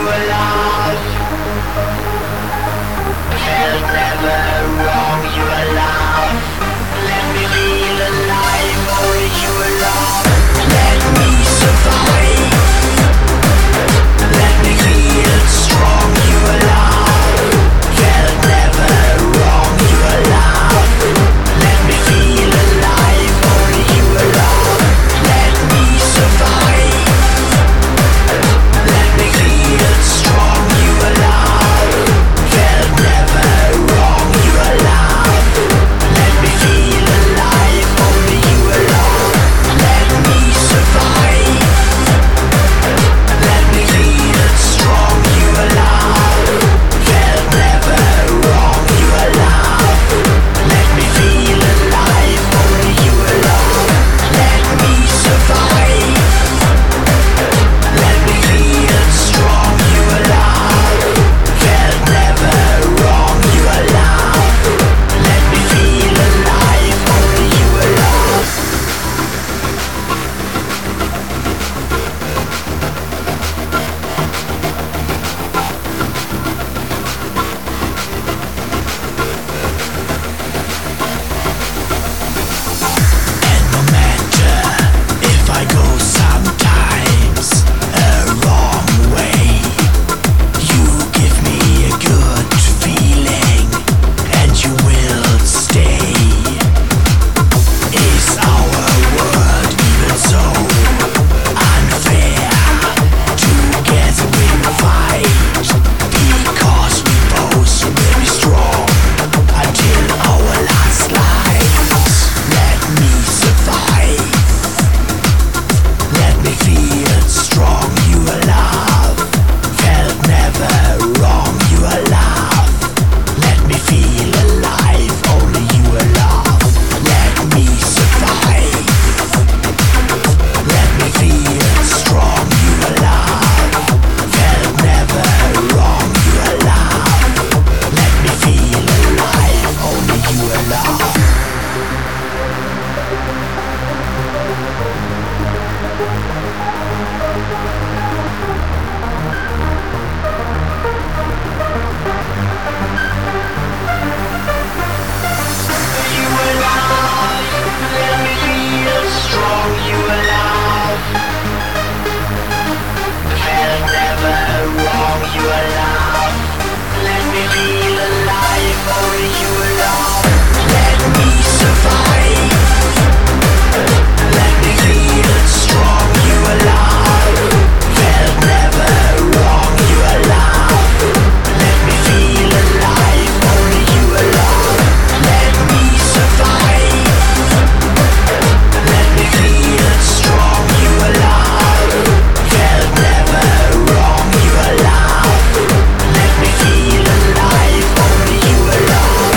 Let me feel alive, only you alone.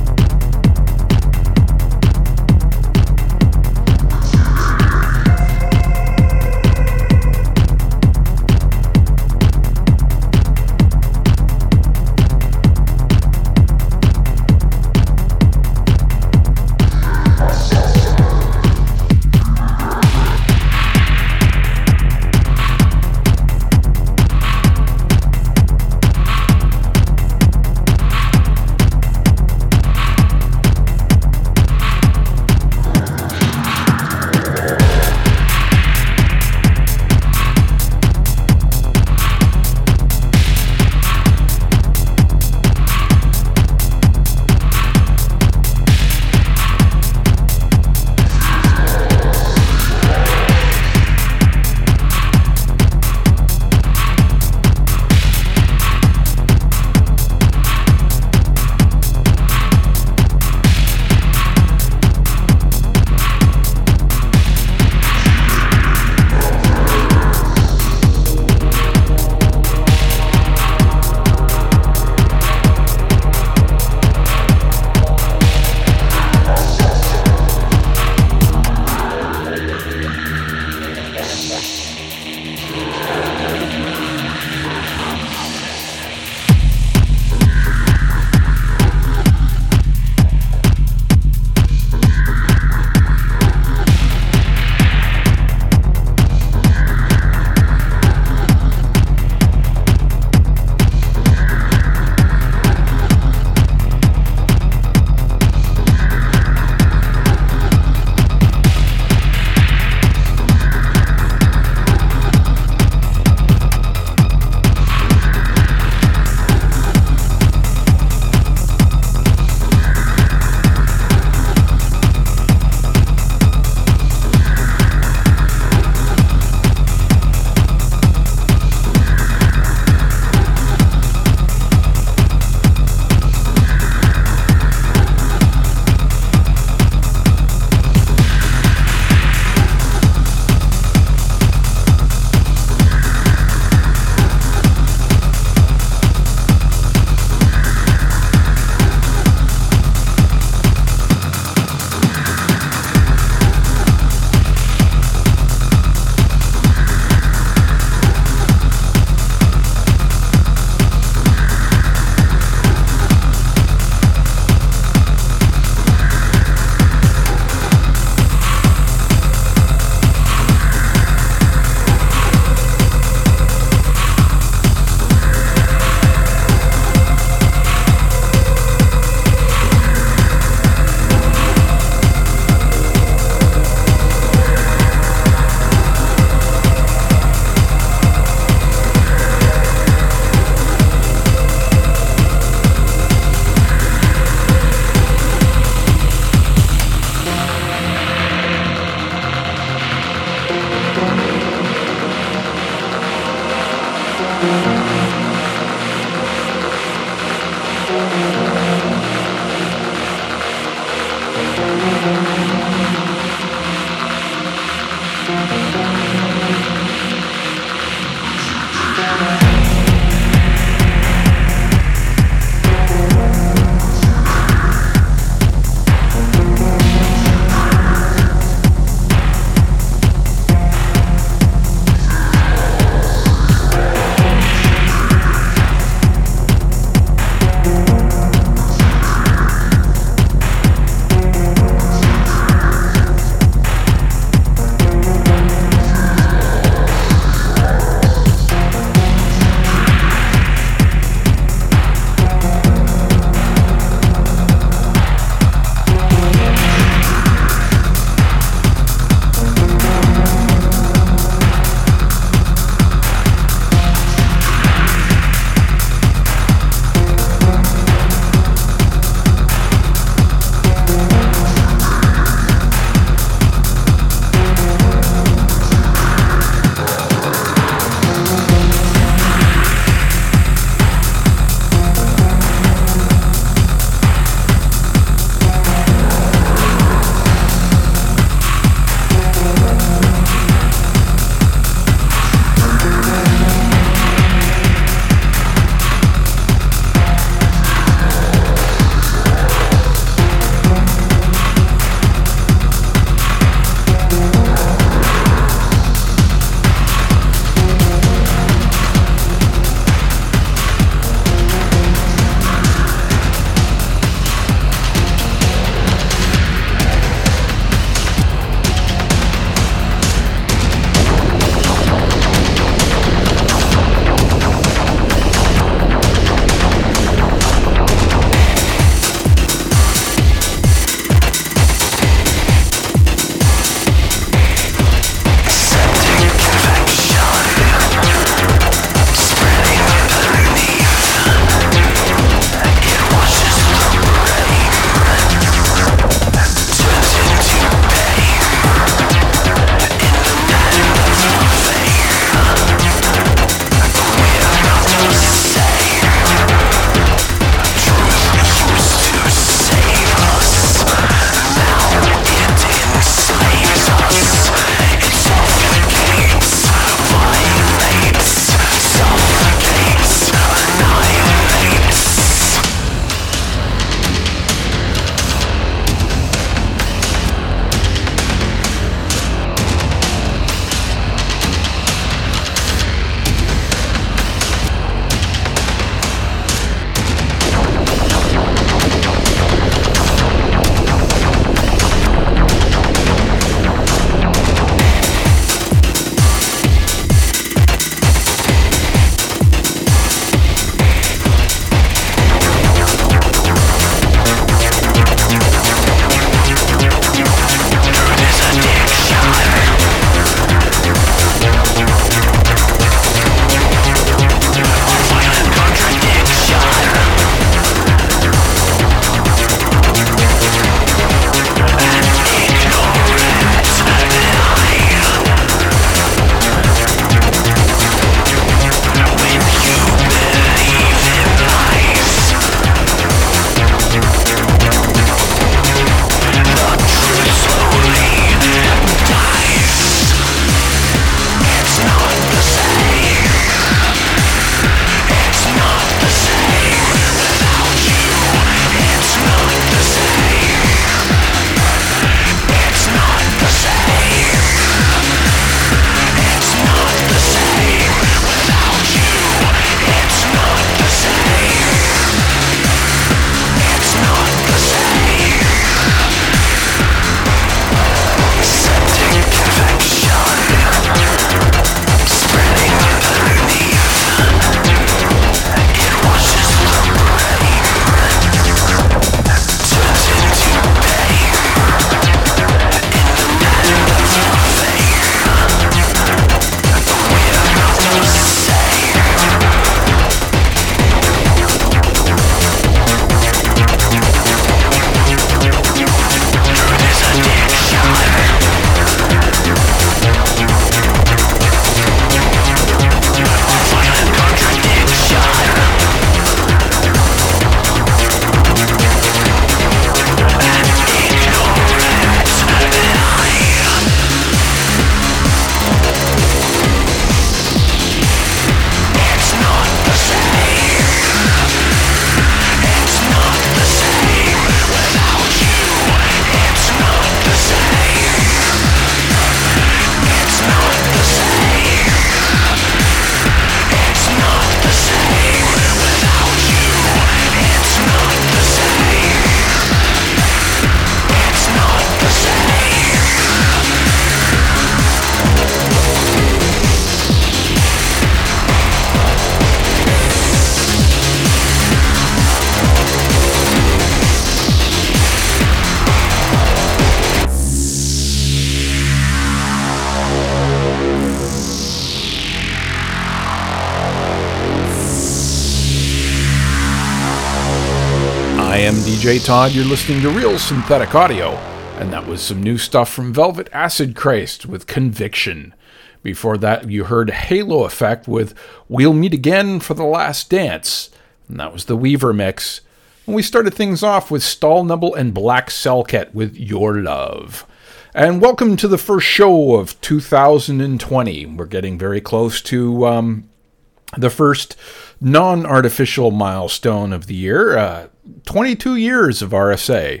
DJ Todd. You're listening to Real Synthetic Audio, and that was some new stuff from Velvet Acid Christ with Conviction. Before that, you heard Halo Effect with We'll Meet Again for the Last Dance, and that was the Weaver mix. And we started things off with Stahlnubble and Black Selket with Your Love. And welcome to the first show of 2020. We're getting very close to the first non-artificial milestone of the year. 22 years of RSA.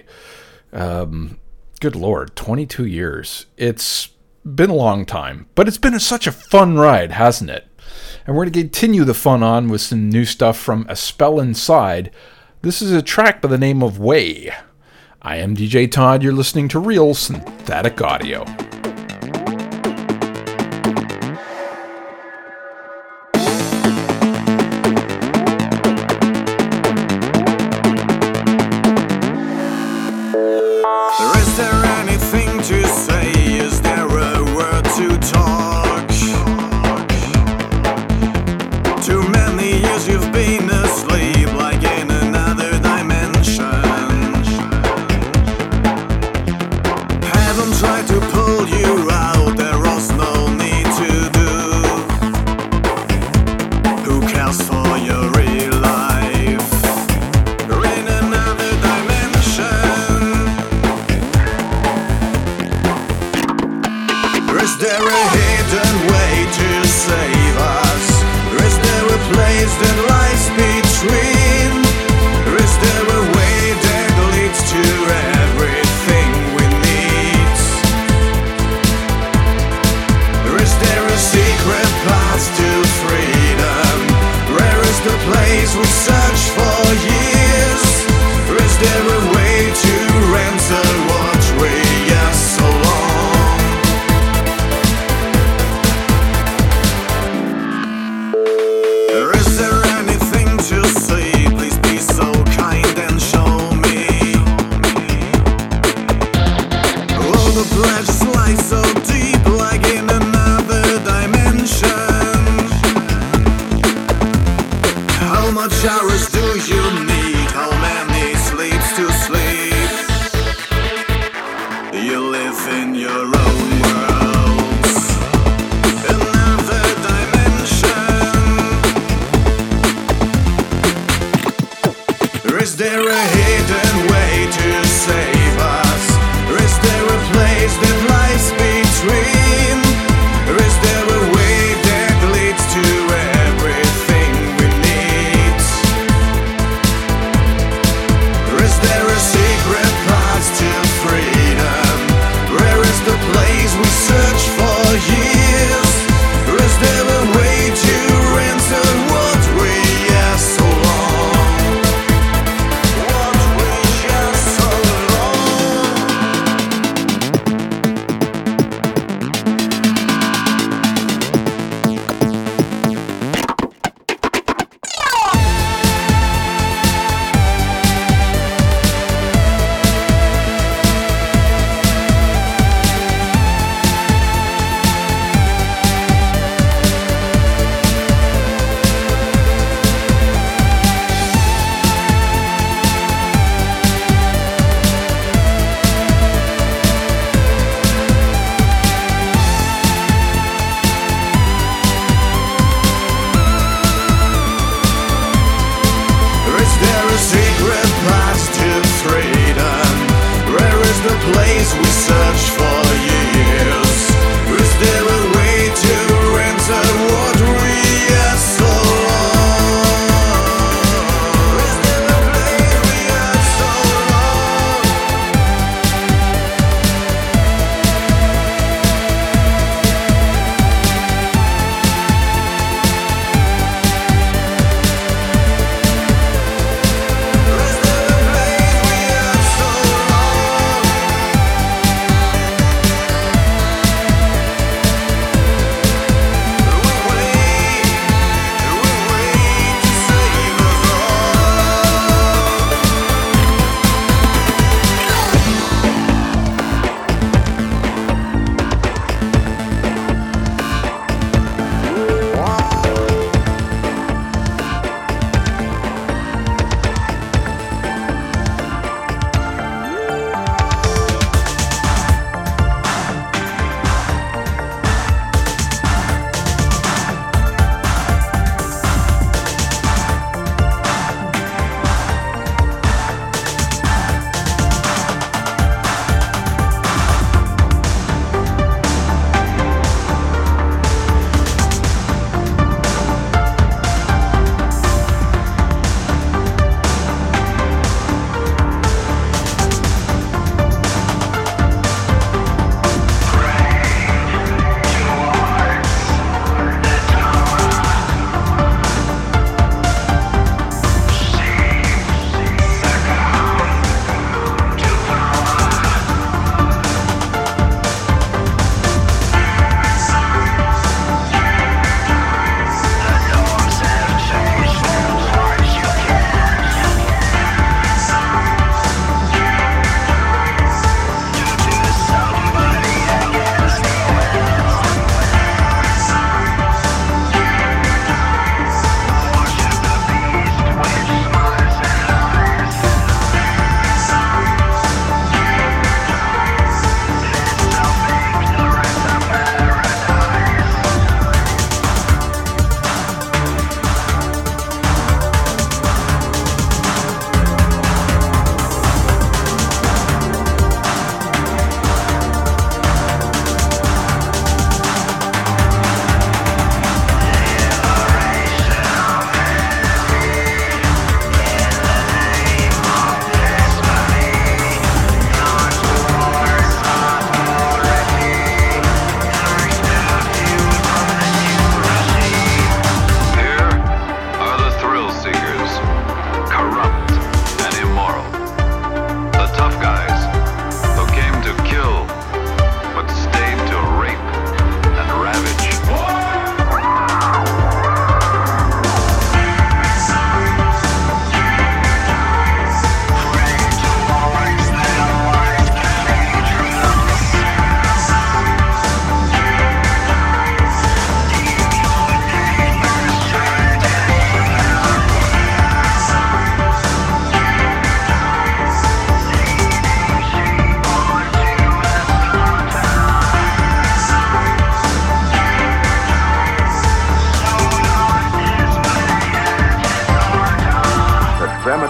Good Lord, 22 years. It's been a long time, but it's been such a fun ride, hasn't it? And we're going to continue the fun on with some new stuff from A Spell Inside. This is a track by the name of Way. I am DJ Todd. You're listening to Real Synthetic Audio. We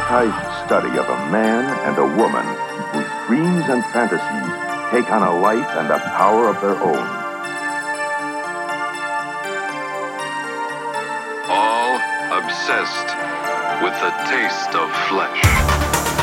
dramatized study of a man and a woman whose dreams and fantasies take on a life and a power of their own. All obsessed with the taste of flesh.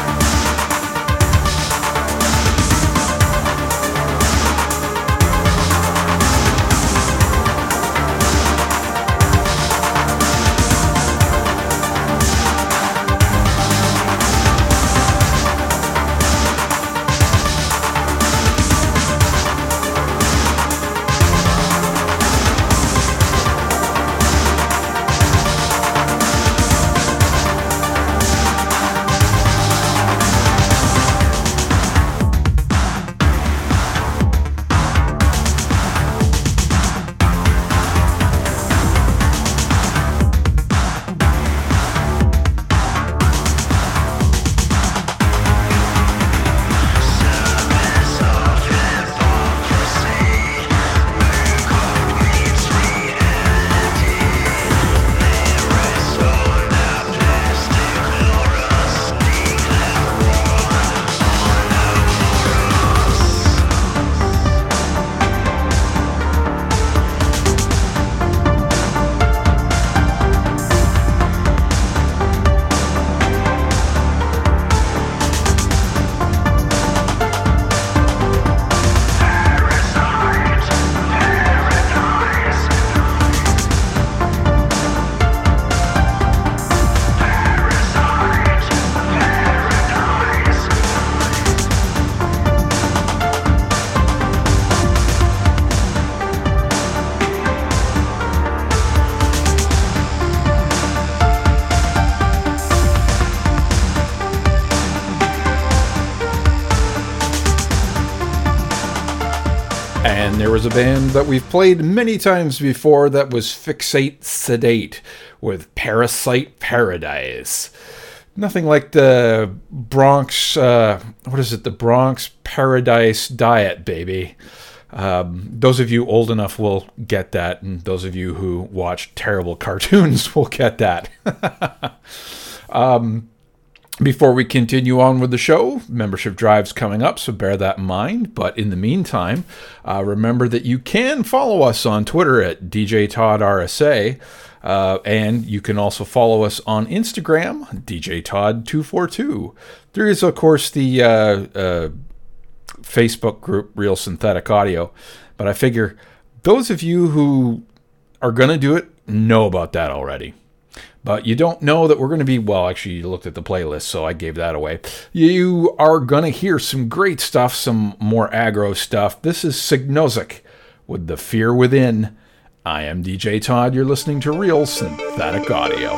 And there was a band that we've played many times before that was Fixate Sedate with Parasite Paradise. Nothing like the Bronx, the Bronx Paradise Diet, baby. Those of you old enough will get that, and those of you who watch terrible cartoons will get that. Before we continue on with the show, membership drive's coming up, so bear that in mind. But in the meantime, remember that you can follow us on Twitter at DJ Todd RSA, and you can also follow us on Instagram, DJ Todd 242. There is, of course, the Facebook group Real Synthetic Audio, but I figure those of you who are going to do it know about that already. But you don't know that we're going to be, well, actually, you looked at the playlist, so I gave that away. You are going to hear some great stuff, some more aggro stuff. This is Signozik with The Fear Within. I am DJ Todd. You're listening to Real Synthetic Audio.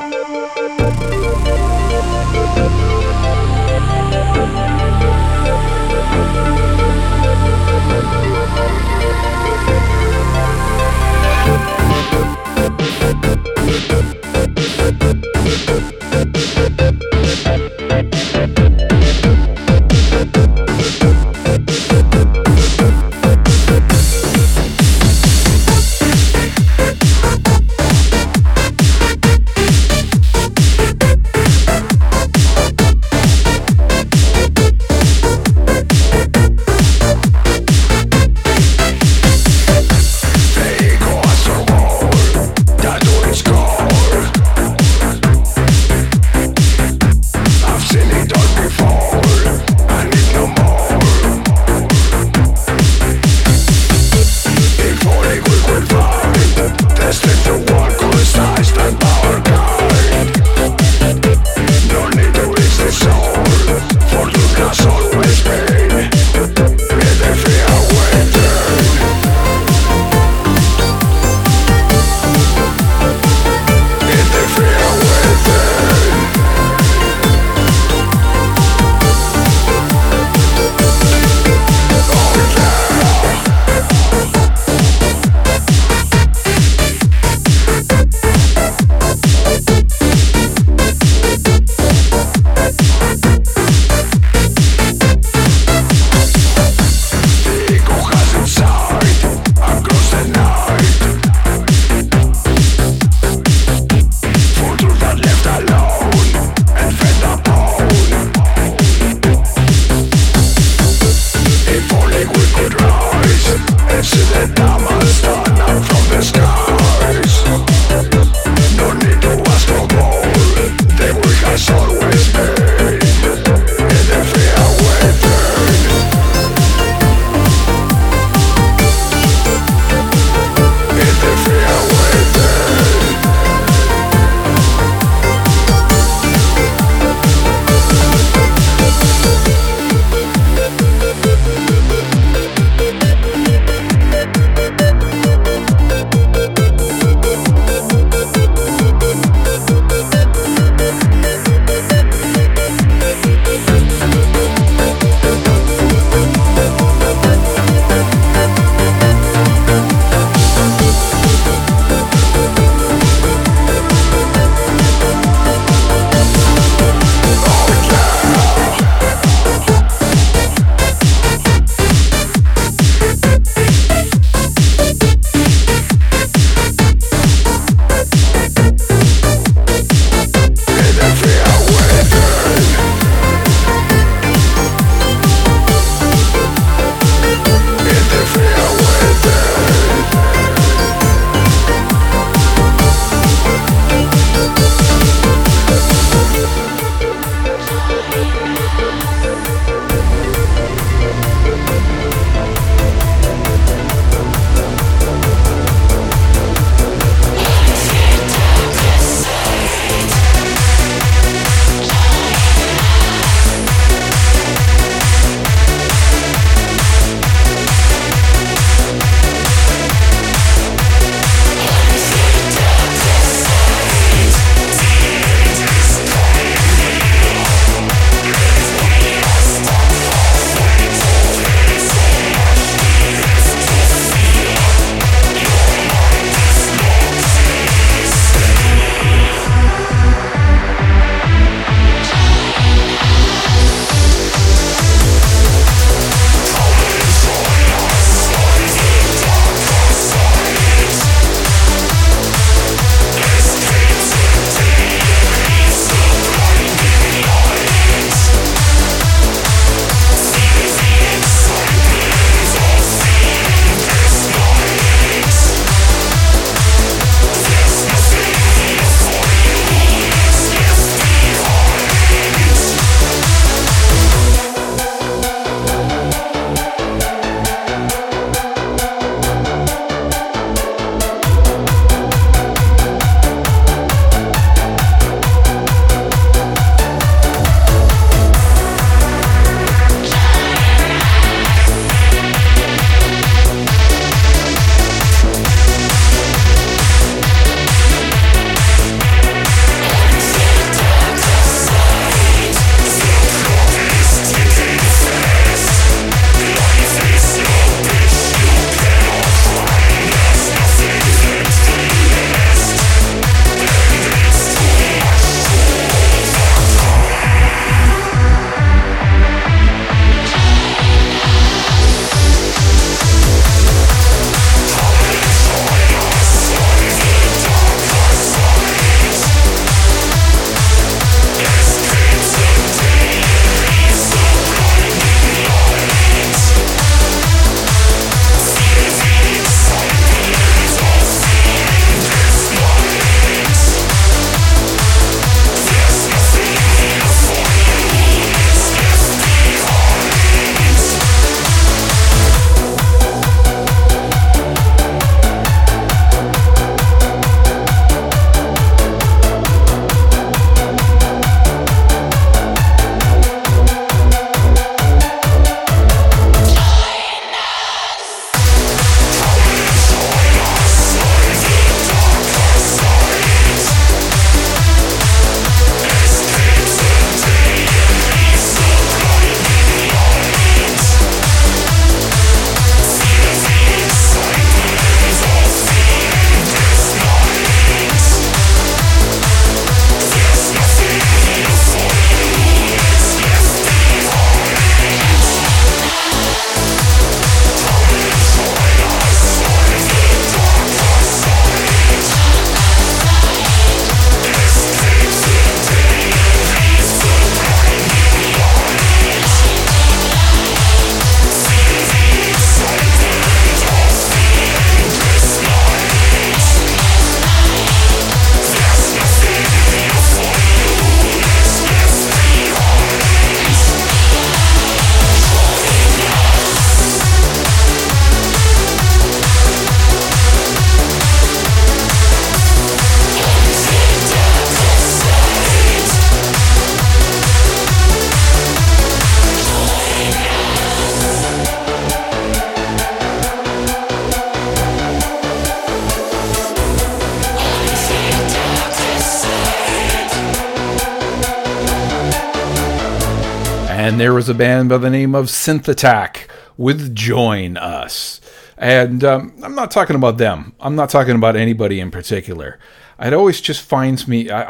And there was a band by the name of Synth Attack with Join Us. And I'm not talking about them. I'm not talking about anybody in particular. I always find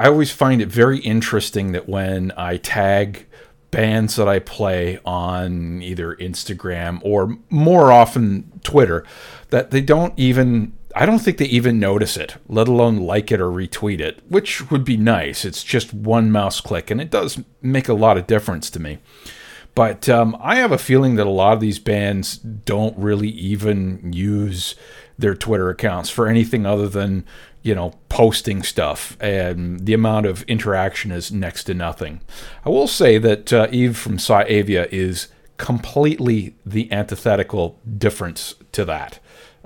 it very interesting that when I tag bands that I play on either Instagram or more often Twitter, that I don't think they even notice it, let alone like it or retweet it, which would be nice. It's just one mouse click, and it does make a lot of difference to me. But I have a feeling that a lot of these bands don't really even use their Twitter accounts for anything other than, posting stuff. And the amount of interaction is next to nothing. I will say that Eve from Saavia is completely the antithetical difference to that.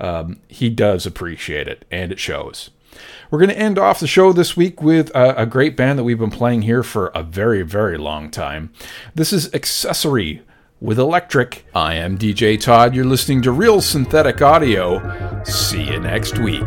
He does appreciate it, and it shows. We're going to end off the show this week with a great band that we've been playing here for a very, very long time. This is Accessory with Electric. I am DJ Todd. You're listening to Real Synthetic Audio. See you next week.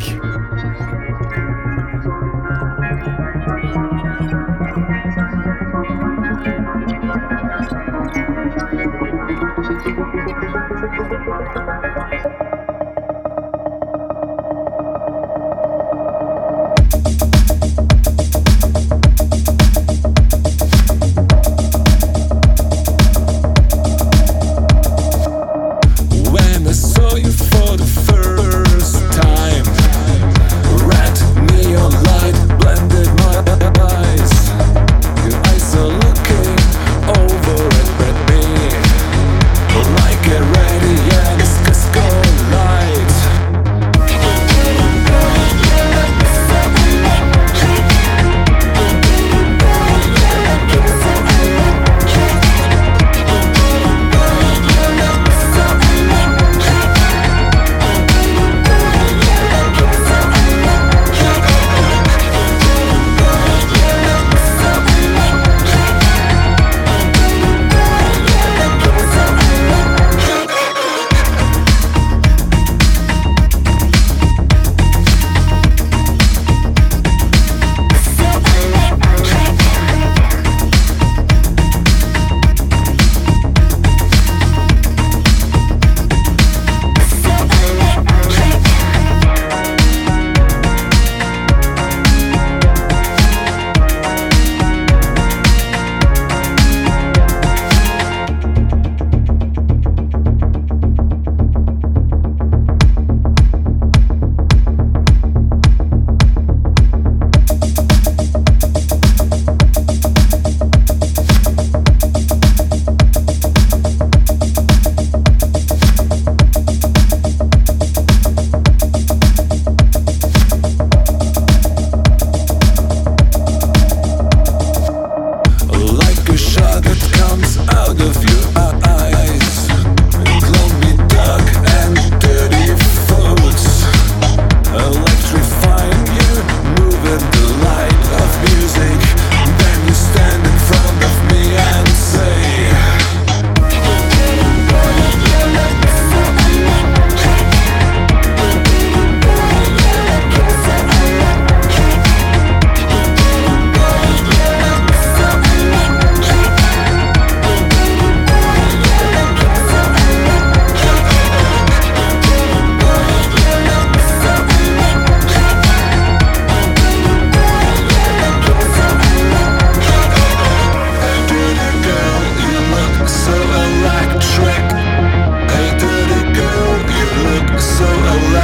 So